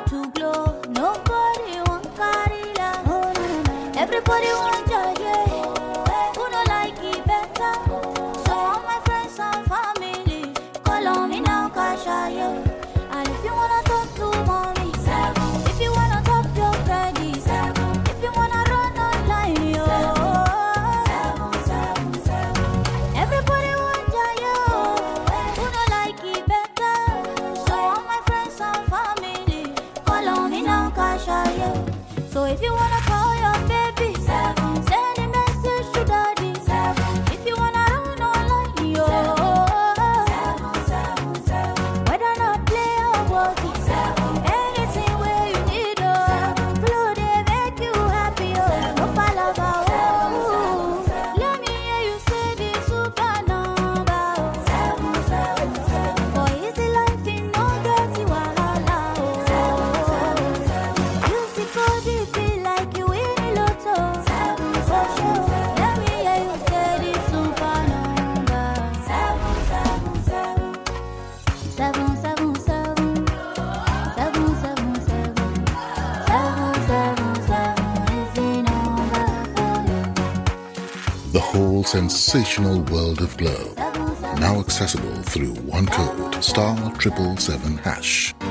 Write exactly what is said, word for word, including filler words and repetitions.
to glow. Nobody want carry love. Everybody want joy, yeah. Who no like it better? So all my friends and family, call on me now, Kasha, yeah. And if you wanna talk to mommy, seven. If you wanna top your credit, seven. If you wanna run online, yo, seven, seven, seven. Everybody want joy, yo. Who no like it better? So all my friends and family, call on me now, Kasha, yeah. So if you wanna call your baby, seven. Send a message to daddy, seven. If you wanna run online, yo, seven, seven, seven. Whether not play or work, seven. Anything where you need, oh, seven. Flow they make you happy, oh, no palava, oh. Let me hear you say the super number, oh, seven, seven, seven. For easy life, you no get the wahala, oh, seven, seven, seven. Use the code, it feel like you win the lotto, seven, for sure. Let me hear you say the super number, seven, seven, seven. Seven, seven, seven. Seven, seven, seven. Seven, seven, seven is the number for you. The whole sensational world of Glow. Now accessible through one code, star triple seven hash.